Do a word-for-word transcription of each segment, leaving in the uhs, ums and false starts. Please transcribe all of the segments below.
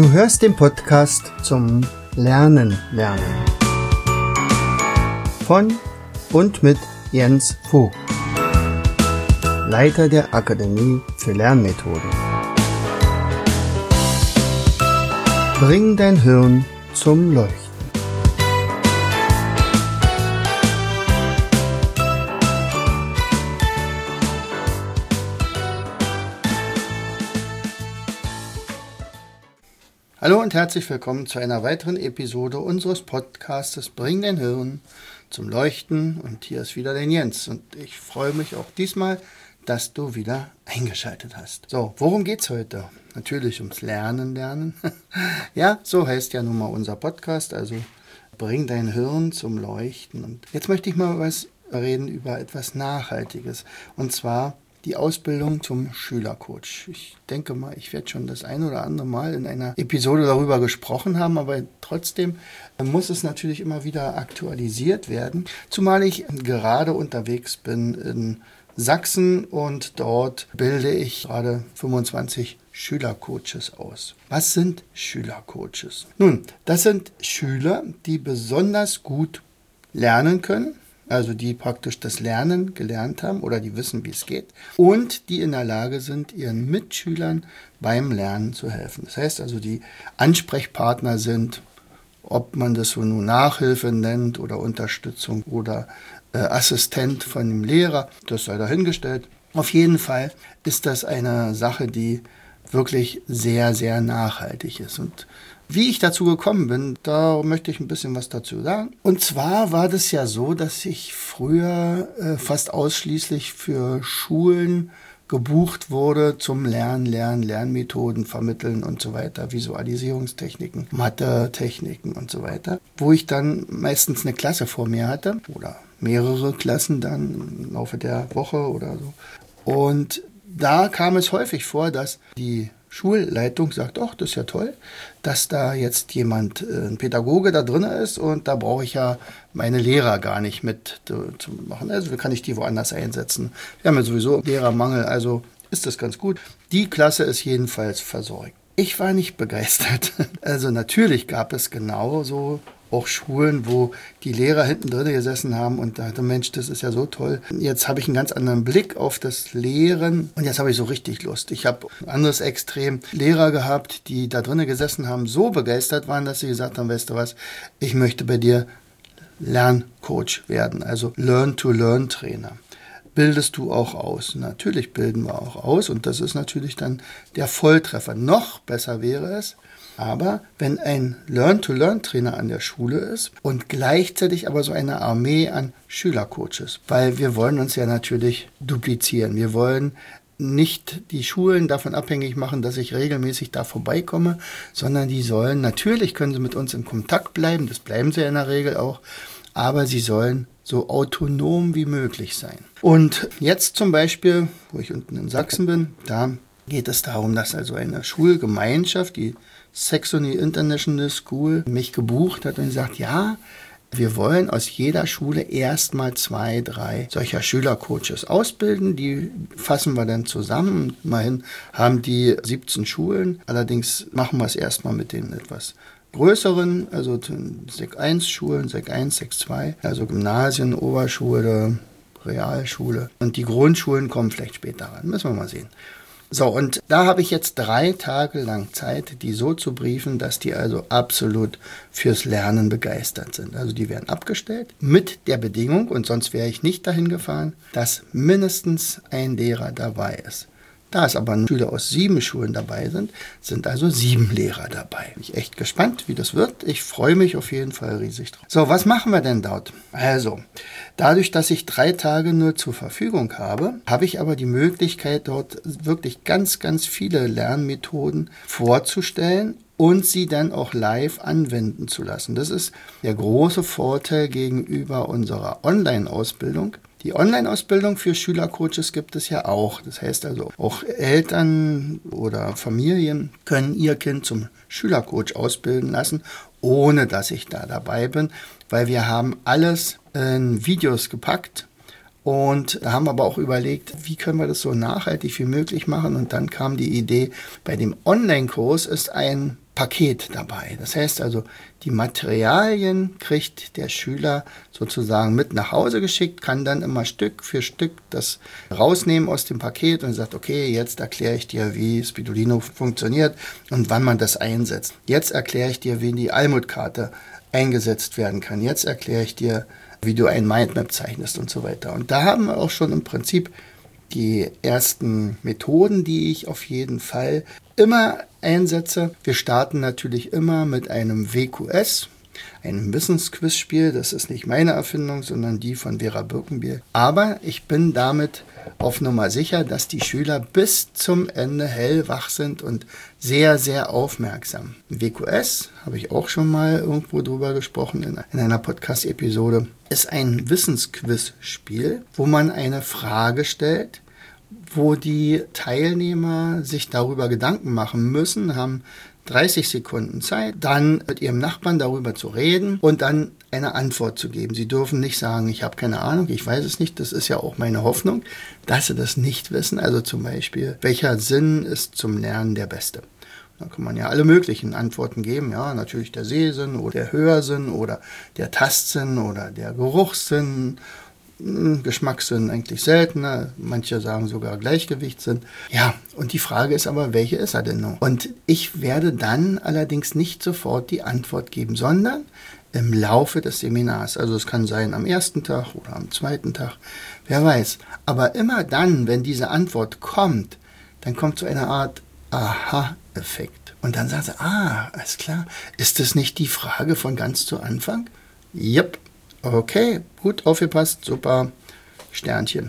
Du hörst den Podcast zum Lernen lernen von und mit Jens Vogt, Leiter der Akademie für Lernmethoden. Bring dein Hirn zum Leuchten. Hallo und herzlich willkommen zu einer weiteren Episode unseres Podcastes Bring dein Hirn zum Leuchten. Und hier ist wieder der Jens. Und ich freue mich auch diesmal, dass du wieder eingeschaltet hast. So, worum geht's heute? Natürlich ums Lernen lernen. Ja, so heißt ja nun mal unser Podcast. Also Bring dein Hirn zum Leuchten. Und jetzt möchte ich mal was reden über etwas Nachhaltiges. Und zwar die Ausbildung zum Schülercoach. Ich denke mal, ich werde schon das ein oder andere Mal in einer Episode darüber gesprochen haben, aber trotzdem muss es natürlich immer wieder aktualisiert werden. Zumal ich gerade unterwegs bin in Sachsen und dort bilde ich gerade fünfundzwanzig Schülercoaches aus. Was sind Schülercoaches? Nun, das sind Schüler, die besonders gut lernen können. Also die praktisch das Lernen gelernt haben oder die wissen, wie es geht und die in der Lage sind, ihren Mitschülern beim Lernen zu helfen. Das heißt also, die Ansprechpartner sind, ob man das so nun Nachhilfe nennt oder Unterstützung oder äh, Assistent von dem Lehrer, das sei dahingestellt. Auf jeden Fall ist das eine Sache, die wirklich sehr, sehr nachhaltig ist. Und wie ich dazu gekommen bin, da möchte ich ein bisschen was dazu sagen. Und zwar war das ja so, dass ich früher äh, fast ausschließlich für Schulen gebucht wurde zum Lernen, Lernen, Lernmethoden vermitteln und so weiter, Visualisierungstechniken, Mathe-Techniken und so weiter, wo ich dann meistens eine Klasse vor mir hatte oder mehrere Klassen dann im Laufe der Woche oder so. Und da kam es häufig vor, dass die Schulleitung sagt, ach, das ist ja toll, dass da jetzt jemand, ein Pädagoge da drin ist und da brauche ich ja meine Lehrer gar nicht mit zu machen. Also kann ich die woanders einsetzen. Wir haben ja sowieso Lehrermangel, also ist das ganz gut. Die Klasse ist jedenfalls versorgt. Ich war nicht begeistert. Also natürlich gab es genauso auch Schulen, wo die Lehrer hinten drin gesessen haben und dachte, Mensch, das ist ja so toll. Jetzt habe ich einen ganz anderen Blick auf das Lehren und jetzt habe ich so richtig Lust. Ich habe ein anderes Extrem Lehrer gehabt, die da drinnen gesessen haben, so begeistert waren, dass sie gesagt haben, weißt du was, ich möchte bei dir Lerncoach werden, also Learn-to-Learn-Trainer. Bildest du auch aus? Natürlich bilden wir auch aus und das ist natürlich dann der Volltreffer. Noch besser wäre es, aber wenn ein Learn-to-Learn-Trainer an der Schule ist und gleichzeitig aber so eine Armee an Schülercoaches, weil wir wollen uns ja natürlich duplizieren. Wir wollen nicht die Schulen davon abhängig machen, dass ich regelmäßig da vorbeikomme, sondern die sollen, natürlich können sie mit uns in Kontakt bleiben, das bleiben sie ja in der Regel auch, aber sie sollen so autonom wie möglich sein. Und jetzt zum Beispiel, wo ich unten in Sachsen bin, da geht es darum, dass also eine Schulgemeinschaft, die Saxony International School, mich gebucht hat und gesagt, ja, wir wollen aus jeder Schule erstmal zwei, drei solcher Schülercoaches ausbilden. Die fassen wir dann zusammen. Immerhin haben die siebzehn Schulen. Allerdings machen wir es erstmal mit den etwas größeren, also Sek eins Schulen, Sek eins, Sek zwei, also Gymnasien, Oberschule, Realschule. Und die Grundschulen kommen vielleicht später ran. Müssen wir mal sehen. So, und da habe ich jetzt drei Tage lang Zeit, die so zu briefen, dass die also absolut fürs Lernen begeistert sind. Also die werden abgestellt mit der Bedingung, und sonst wäre ich nicht dahin gefahren, dass mindestens ein Lehrer dabei ist. Da es aber Schüler aus sieben Schulen dabei sind, sind also sieben Lehrer dabei. Bin ich echt gespannt, wie das wird. Ich freue mich auf jeden Fall riesig drauf. So, was machen wir denn dort? Also, dadurch, dass ich drei Tage nur zur Verfügung habe, habe ich aber die Möglichkeit, dort wirklich ganz, ganz viele Lernmethoden vorzustellen und sie dann auch live anwenden zu lassen. Das ist der große Vorteil gegenüber unserer Online-Ausbildung. Die Online-Ausbildung für Schülercoaches gibt es ja auch. Das heißt also, auch Eltern oder Familien können ihr Kind zum Schülercoach ausbilden lassen, ohne dass ich da dabei bin, weil wir haben alles in Videos gepackt und da haben wir aber auch überlegt, wie können wir das so nachhaltig wie möglich machen, und dann kam die Idee, bei dem Online-Kurs ist ein Paket dabei. Das heißt also, die Materialien kriegt der Schüler sozusagen mit nach Hause geschickt, kann dann immer Stück für Stück das rausnehmen aus dem Paket und sagt, okay, jetzt erkläre ich dir, wie Spidolino funktioniert und wann man das einsetzt. Jetzt erkläre ich dir, wie die Almutkarte eingesetzt werden kann. Jetzt erkläre ich dir, wie du ein Mindmap zeichnest und so weiter. Und da haben wir auch schon im Prinzip die ersten Methoden, die ich auf jeden Fall immer einsetze. Wir starten natürlich immer mit einem W Q S, einem Wissensquizspiel. Das ist nicht meine Erfindung, sondern die von Vera Birkenbiel. Aber ich bin damit auf Nummer sicher, dass die Schüler bis zum Ende hellwach sind und sehr, sehr aufmerksam. W Q S, habe ich auch schon mal irgendwo drüber gesprochen in, in einer Podcast-Episode, ist ein Wissensquizspiel, wo man eine Frage stellt, wo die Teilnehmer sich darüber Gedanken machen müssen, haben dreißig Sekunden Zeit, dann mit ihrem Nachbarn darüber zu reden und dann eine Antwort zu geben. Sie dürfen nicht sagen, ich habe keine Ahnung, ich weiß es nicht. Das ist ja auch meine Hoffnung, dass sie das nicht wissen. Also zum Beispiel, welcher Sinn ist zum Lernen der beste? Da kann man ja alle möglichen Antworten geben. Ja, natürlich der Sehsinn oder der Hörsinn oder der Tastsinn oder der Geruchssinn. Geschmackssinn eigentlich seltener. Manche sagen sogar Gleichgewichtssinn. Ja, und die Frage ist aber, welche ist er denn nun? Und ich werde dann allerdings nicht sofort die Antwort geben, sondern im Laufe des Seminars. Also es kann sein am ersten Tag oder am zweiten Tag, wer weiß. Aber immer dann, wenn diese Antwort kommt, dann kommt so eine Art Aha-Effekt. Und dann sagt er, ah, alles klar, ist das nicht die Frage von ganz zu Anfang? Yep. Okay, gut aufgepasst, super, Sternchen.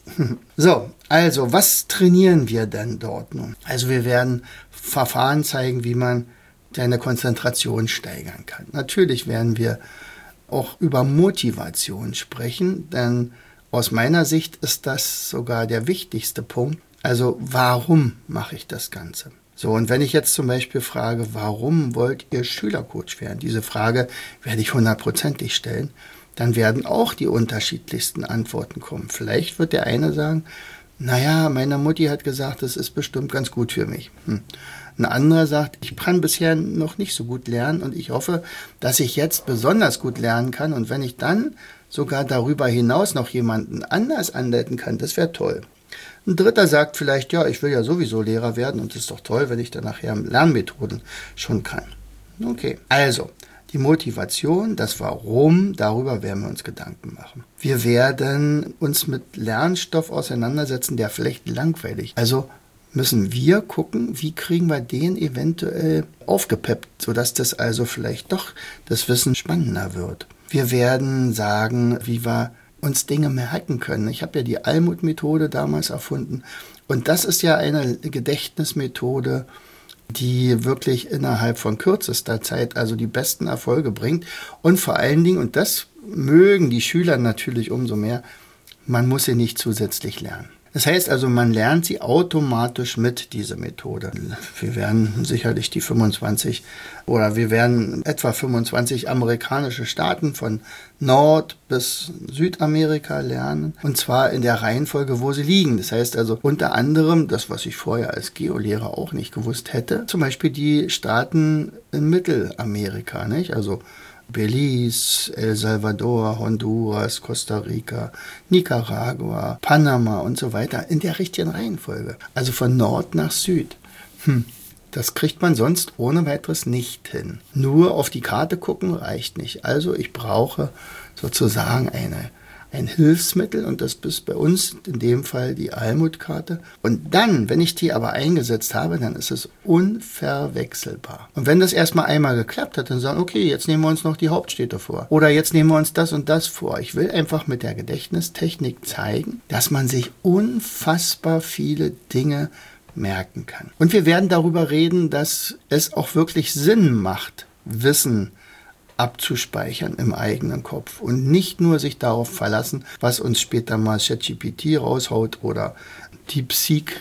So, also was trainieren wir denn dort nun? Also wir werden Verfahren zeigen, wie man seine Konzentration steigern kann. Natürlich werden wir auch über Motivation sprechen, denn aus meiner Sicht ist das sogar der wichtigste Punkt. Also warum mache ich das Ganze? So, und wenn ich jetzt zum Beispiel frage, warum wollt ihr Schülercoach werden? Diese Frage werde ich hundertprozentig stellen. Dann werden auch die unterschiedlichsten Antworten kommen. Vielleicht wird der eine sagen, naja, meine Mutti hat gesagt, das ist bestimmt ganz gut für mich. Hm. Ein anderer sagt, ich kann bisher noch nicht so gut lernen und ich hoffe, dass ich jetzt besonders gut lernen kann. Und wenn ich dann sogar darüber hinaus noch jemanden anders anleiten kann, das wäre toll. Ein Dritter sagt vielleicht, ja, ich will ja sowieso Lehrer werden und es ist doch toll, wenn ich dann nachher Lernmethoden schon kann. Okay, also die Motivation, das Warum, darüber werden wir uns Gedanken machen. Wir werden uns mit Lernstoff auseinandersetzen, der vielleicht langweilig ist. Also müssen wir gucken, wie kriegen wir den eventuell aufgepeppt, sodass das also vielleicht doch das Wissen spannender wird. Wir werden sagen, wie wir uns Dinge merken können. Ich habe ja die Almut-Methode damals erfunden und das ist ja eine Gedächtnismethode, die wirklich innerhalb von kürzester Zeit also die besten Erfolge bringt. Und vor allen Dingen, und das mögen die Schüler natürlich umso mehr, man muss sie nicht zusätzlich lernen. Das heißt also, man lernt sie automatisch mit, diese Methode. Wir werden sicherlich die fünfundzwanzig oder wir werden etwa fünfundzwanzig amerikanische Staaten von Nord- bis Südamerika lernen. Und zwar in der Reihenfolge, wo sie liegen. Das heißt also unter anderem, das was ich vorher als Geolehrer auch nicht gewusst hätte, zum Beispiel die Staaten in Mittelamerika, nicht? Also Belize, El Salvador, Honduras, Costa Rica, Nicaragua, Panama und so weiter in der richtigen Reihenfolge. Also von Nord nach Süd. Hm, das kriegt man sonst ohne weiteres nicht hin. Nur auf die Karte gucken reicht nicht. Also ich brauche sozusagen eine ein Hilfsmittel und das ist bei uns in dem Fall die Almutkarte. Und dann, wenn ich die aber eingesetzt habe, dann ist es unverwechselbar. Und wenn das erstmal einmal geklappt hat, dann sagen, okay, jetzt nehmen wir uns noch die Hauptstädte vor. Oder jetzt nehmen wir uns das und das vor. Ich will einfach mit der Gedächtnistechnik zeigen, dass man sich unfassbar viele Dinge merken kann. Und wir werden darüber reden, dass es auch wirklich Sinn macht, Wissen abzuspeichern im eigenen Kopf und nicht nur sich darauf verlassen, was uns später mal ChatGPT raushaut oder DeepSeek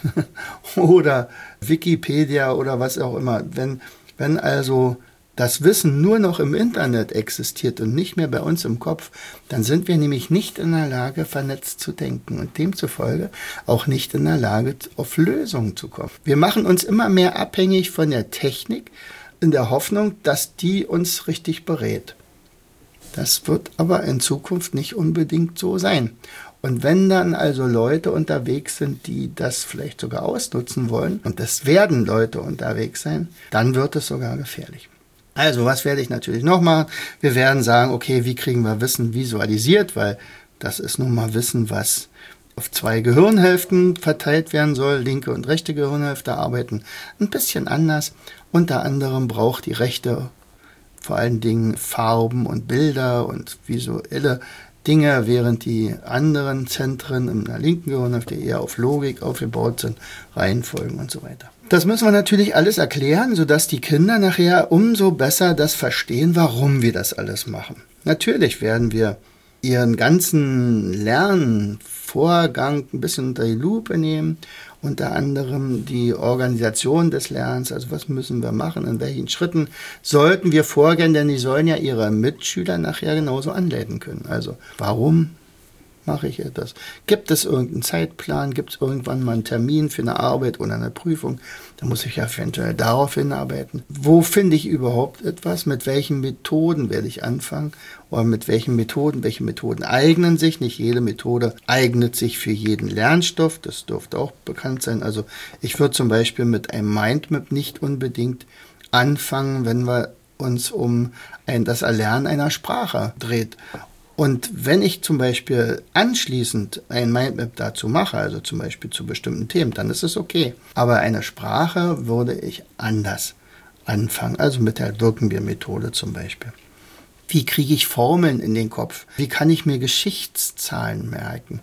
oder Wikipedia oder was auch immer. Wenn, wenn also das Wissen nur noch im Internet existiert und nicht mehr bei uns im Kopf, dann sind wir nämlich nicht in der Lage, vernetzt zu denken und demzufolge auch nicht in der Lage, auf Lösungen zu kommen. Wir machen uns immer mehr abhängig von der Technik, in der Hoffnung, dass die uns richtig berät. Das wird aber in Zukunft nicht unbedingt so sein. Und wenn dann also Leute unterwegs sind, die das vielleicht sogar ausnutzen wollen, und es werden Leute unterwegs sein, dann wird es sogar gefährlich. Also was werde ich natürlich noch machen? Wir werden sagen, okay, wie kriegen wir Wissen visualisiert, weil das ist nun mal Wissen, was auf zwei Gehirnhälften verteilt werden soll. Linke und rechte Gehirnhälfte arbeiten ein bisschen anders. Unter anderem braucht die rechte vor allen Dingen Farben und Bilder und visuelle Dinge, während die anderen Zentren in der linken Gehirnhälfte eher auf Logik aufgebaut sind, Reihenfolgen und so weiter. Das müssen wir natürlich alles erklären, sodass die Kinder nachher umso besser das verstehen, warum wir das alles machen. Natürlich werden wir ihren ganzen Lernvorgang ein bisschen unter die Lupe nehmen, unter anderem die Organisation des Lernens, also was müssen wir machen, in welchen Schritten sollten wir vorgehen, denn die sollen ja ihre Mitschüler nachher genauso anleiten können. Also warum mache ich etwas? Gibt es irgendeinen Zeitplan? Gibt es irgendwann mal einen Termin für eine Arbeit oder eine Prüfung? Da muss ich ja eventuell darauf hinarbeiten. Wo finde ich überhaupt etwas? Mit welchen Methoden werde ich anfangen? Oder mit welchen Methoden? Welche Methoden eignen sich? Nicht jede Methode eignet sich für jeden Lernstoff. Das dürfte auch bekannt sein. Also ich würde zum Beispiel mit einem Mindmap nicht unbedingt anfangen, wenn wir uns um ein, das Erlernen einer Sprache dreht. Und wenn ich zum Beispiel anschließend ein Mindmap dazu mache, also zum Beispiel zu bestimmten Themen, dann ist es okay. Aber eine Sprache würde ich anders anfangen, also mit der Birkenbier-Methode zum Beispiel. Wie kriege ich Formeln in den Kopf? Wie kann ich mir Geschichtszahlen merken?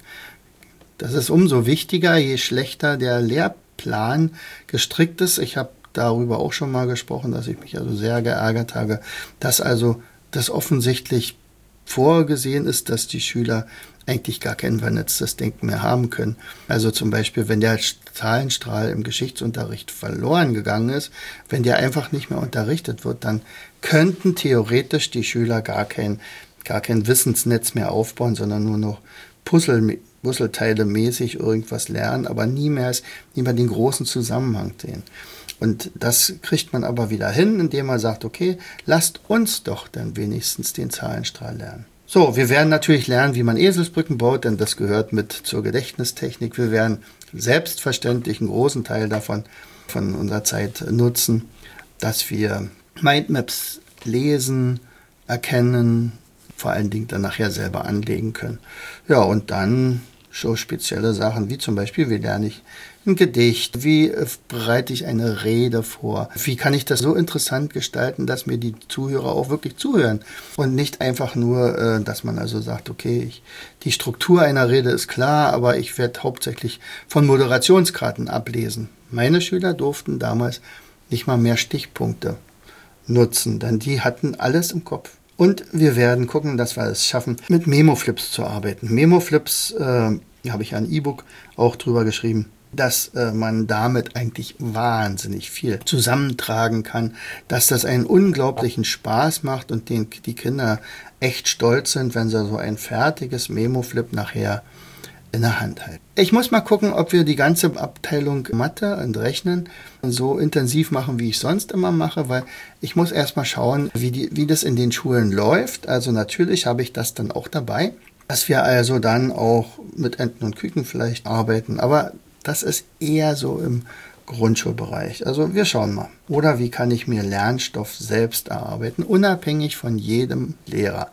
Das ist umso wichtiger, je schlechter der Lehrplan gestrickt ist. Ich habe darüber auch schon mal gesprochen, dass ich mich also sehr geärgert habe, dass also das offensichtlich vorgesehen ist, dass die Schüler eigentlich gar kein vernetztes Denken mehr haben können. Also zum Beispiel, wenn der Zahlenstrahl im Geschichtsunterricht verloren gegangen ist, wenn der einfach nicht mehr unterrichtet wird, dann könnten theoretisch die Schüler gar kein, gar kein Wissensnetz mehr aufbauen, sondern nur noch Puzzle, Puzzleteile mäßig irgendwas lernen, aber nie mehr, nie mehr den großen Zusammenhang sehen. Und das kriegt man aber wieder hin, indem man sagt, okay, lasst uns doch dann wenigstens den Zahlenstrahl lernen. So, wir werden natürlich lernen, wie man Eselsbrücken baut, denn das gehört mit zur Gedächtnistechnik. Wir werden selbstverständlich einen großen Teil davon von unserer Zeit nutzen, dass wir Mindmaps lesen, erkennen, vor allen Dingen dann nachher selber anlegen können. Ja, und dann so spezielle Sachen, wie zum Beispiel, wie lerne ich ein Gedicht, wie bereite ich eine Rede vor, wie kann ich das so interessant gestalten, dass mir die Zuhörer auch wirklich zuhören und nicht einfach nur, dass man also sagt, okay, ich, die Struktur einer Rede ist klar, aber ich werde hauptsächlich von Moderationskarten ablesen. Meine Schüler durften damals nicht mal mehr Stichpunkte nutzen, denn die hatten alles im Kopf. Und wir werden gucken, dass wir es schaffen, mit Memoflips zu arbeiten. Memoflips, äh, habe ich ein E-Book auch drüber geschrieben, dass äh, man damit eigentlich wahnsinnig viel zusammentragen kann, dass das einen unglaublichen Spaß macht und den, die Kinder echt stolz sind, wenn sie so ein fertiges Memoflip nachher in der Hand halten. Ich muss mal gucken, ob wir die ganze Abteilung Mathe und Rechnen so intensiv machen, wie ich sonst immer mache, weil ich muss erstmal schauen, wie, die, wie das in den Schulen läuft. Also natürlich habe ich das dann auch dabei, dass wir also dann auch mit Enten und Küken vielleicht arbeiten, aber das ist eher so im Grundschulbereich. Also wir schauen mal. Oder wie kann ich mir Lernstoff selbst erarbeiten, unabhängig von jedem Lehrer.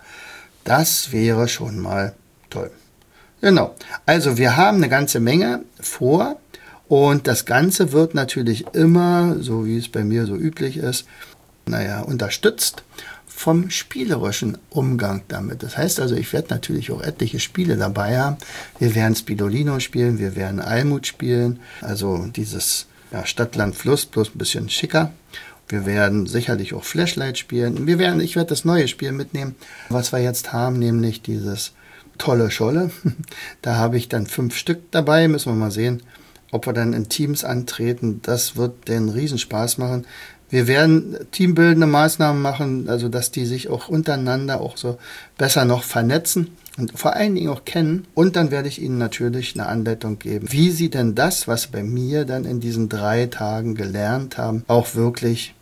Das wäre schon mal toll. Genau. Also wir haben eine ganze Menge vor und das Ganze wird natürlich immer, so wie es bei mir so üblich ist, naja, unterstützt vom spielerischen Umgang damit. Das heißt also, ich werde natürlich auch etliche Spiele dabei haben. Wir werden Spidolino spielen, wir werden Almut spielen, also dieses ja, Stadt, Land, Fluss, bloß ein bisschen schicker. Wir werden sicherlich auch Flashlight spielen. Wir werden, ich werde das neue Spiel mitnehmen, was wir jetzt haben, nämlich dieses Tolle Scholle. Da habe ich dann fünf Stück dabei, müssen wir mal sehen, ob wir dann in Teams antreten. Das wird den Riesenspaß machen. Wir werden teambildende Maßnahmen machen, also dass die sich auch untereinander auch so besser noch vernetzen und vor allen Dingen auch kennen. Und dann werde ich ihnen natürlich eine Anleitung geben, wie sie denn das, was bei mir dann in diesen drei Tagen gelernt haben, auch wirklich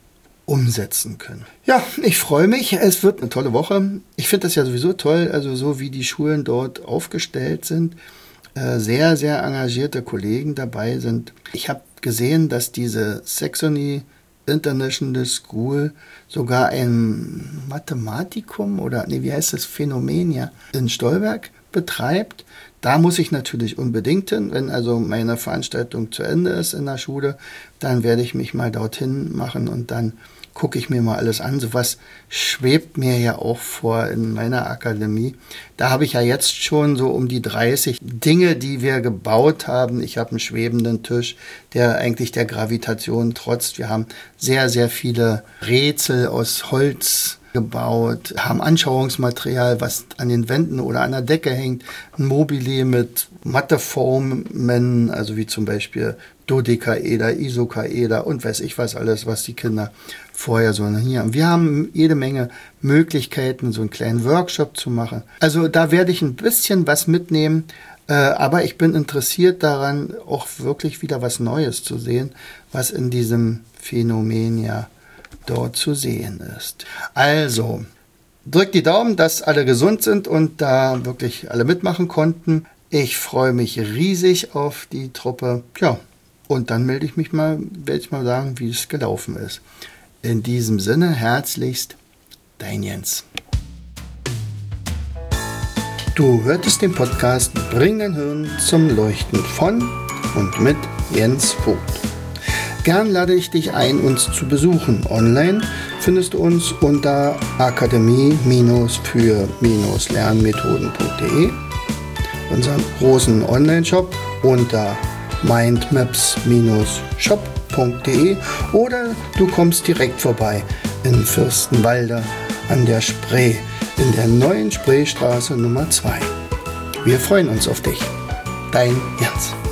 umsetzen können. Ja, ich freue mich. Es wird eine tolle Woche. Ich finde das ja sowieso toll, also so wie die Schulen dort aufgestellt sind. Äh, sehr, sehr engagierte Kollegen dabei sind. Ich habe gesehen, dass diese Saxony International School sogar ein Mathematikum oder, nee, wie heißt das, Phänomenia in Stolberg betreibt. Da muss ich natürlich unbedingt hin. Wenn also meine Veranstaltung zu Ende ist in der Schule, dann werde ich mich mal dorthin machen und dann gucke ich mir mal alles an. Sowas schwebt mir ja auch vor in meiner Akademie. Da habe ich ja jetzt schon so um die dreißig Dinge, die wir gebaut haben. Ich habe einen schwebenden Tisch, der eigentlich der Gravitation trotzt. Wir haben sehr, sehr viele Rätsel aus Holz gebaut, haben Anschauungsmaterial, was an den Wänden oder an der Decke hängt, ein Mobile mit Matheformen, also wie zum Beispiel Dodekaeder, Isokaeder und weiß ich was alles, was die Kinder vorher so hier haben. Wir haben jede Menge Möglichkeiten, so einen kleinen Workshop zu machen. Also da werde ich ein bisschen was mitnehmen, äh, aber ich bin interessiert daran, auch wirklich wieder was Neues zu sehen, was in diesem Phänomen ja dort zu sehen ist. Also, drückt die Daumen, dass alle gesund sind und da wirklich alle mitmachen konnten. Ich freue mich riesig auf die Truppe. Ja, und dann melde ich mich mal, werde ich mal sagen, wie es gelaufen ist. In diesem Sinne, herzlichst, dein Jens. Du hörtest den Podcast Bring dein Hirn zum Leuchten von und mit Jens Vogt. Gern lade ich dich ein, uns zu besuchen. Online findest du uns unter akademie für lernmethoden punkt de, unseren großen Online-Shop unter mindmaps shop punkt de oder du kommst direkt vorbei in Fürstenwalde an der Spree, in der neuen Spreestraße Nummer zwei. Wir freuen uns auf dich. Dein Jens.